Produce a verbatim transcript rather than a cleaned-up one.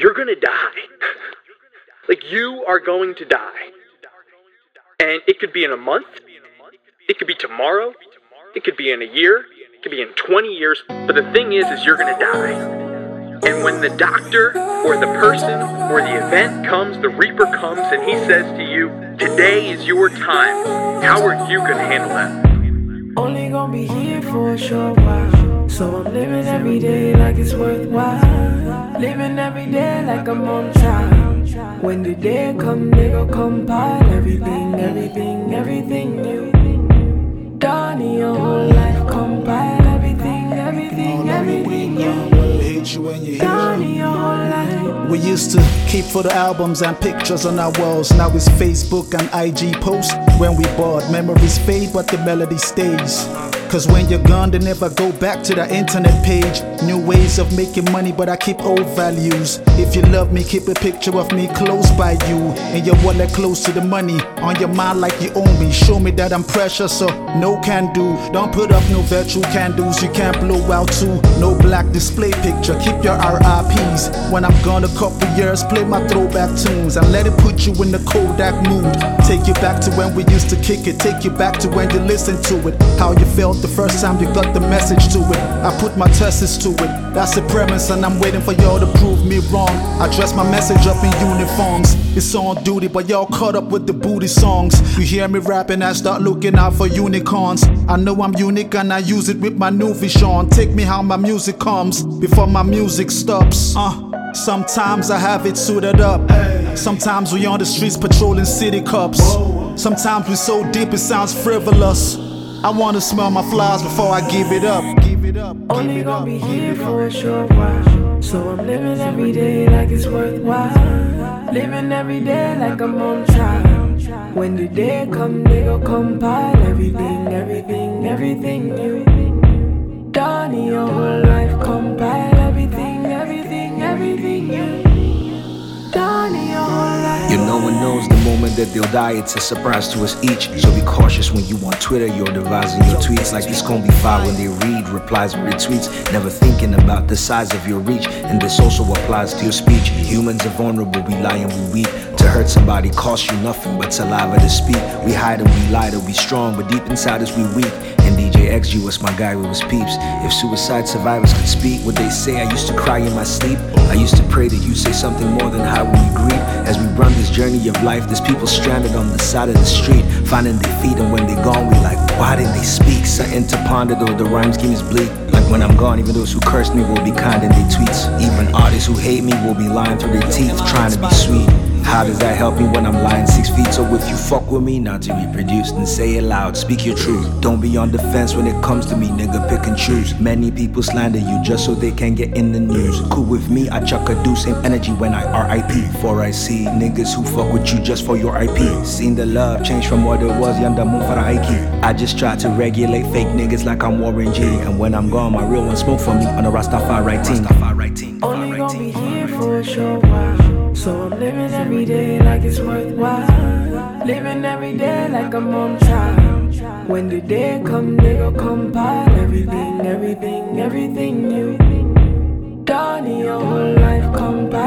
you're gonna die. Like, you are going to die. And it could be in a month, it could be tomorrow, it could be in a year, it could be in twenty years, but the thing is, is you're gonna die. And when the doctor, or the person, or the event comes, the reaper comes, and he says to you, today is your time, how are you gonna handle that? Only gonna be here for a short while, so I'm living every day like it's worthwhile. Living every day like I'm on time. When the day come, they gon' compile everything, everything, everything new. Done in your whole life, compile everything, everything, everything new. Done in your whole life. We used to keep photo albums and pictures on our walls. Now it's Facebook and I G posts. When we bought, memories fade, but the melody stays. Cause when you're gone, they never go back to the internet page. New ways of making money, but I keep old values. If you love me, keep a picture of me close by you. In your wallet close to the money, on your mind like you own me. Show me that I'm precious, so no can do. Don't put up no virtual candles, you can't blow out too. No black display picture, keep your R I Ps. When I'm gone a couple years, play my throwback tunes and let it put you in the Kodak mood. Take you back to when we used to kick it, take you back to when you listened to it. How you felt the first time you got the message to it. I put my tests to it, that's the premise, and I'm waiting for y'all to prove me wrong. I dress my message up in uniforms. It's on duty, but y'all caught up with the booty songs. You hear me rapping, I start looking out for unicorns. I know I'm unique and I use it with my new vision. Take me how my music comes before my music stops. Uh, sometimes I have it suited up. Sometimes we on the streets patrolling city cups. Sometimes we so deep it sounds frivolous. I wanna smell my flowers before I give it up. Give it up. Only gonna be here for a short while, so I'm living every day like it's worthwhile. Living every day like I'm on time. When the day come, they gon' compile everything, everything, everything new. Done in your whole life, compile everything, everything, everything new. Done in your whole life. You know, one knows the moment that they'll die, it's a surprise to us each. So be cautious when you on Twitter, you're devising your tweets. Like it's gonna be fire when they read replies and retweets. Never thinking about the size of your reach. And this also applies to your speech. Humans are vulnerable, we lie and we weep. To hurt somebody costs you nothing but saliva to speak. We hide and we lie to be strong, but deep inside us we weak. And D J X G was my guy with his peeps. If suicide survivors could speak, would they say I used to cry in my sleep? I used to pray that you say something more than how we greet. As we run this journey of life, there's people stranded on the side of the street, finding their feet, and when they're gone, we like, why didn't they speak? Something to ponder, though the rhyme scheme is bleak. Like when I'm gone, even those who cursed me will be kind in their tweets. Even artists who hate me will be lying through their teeth, trying to be sweet. How does that help me when I'm lying six feet? So if you fuck with me, not to reproduce, then say it loud, speak your truth. Don't be on the fence when it comes to me, nigga, pick and choose. Many people slander you just so they can get in the news. Cool with me, I chuck a do same energy when I R I P. Before I see niggas who fuck with you just for your I P. Seen the love change from what it was, yanda moon for the Ike. I just try to regulate fake niggas like I'm Warren G. And when I'm gone, my real ones smoke for me on the Rastafari team. Only gonna be here for a short while, so I'm living every day like it's worthwhile. Living every day like I'm on time. When the day come, they gon' compile everything, everything, everything new. Done in your whole life, compile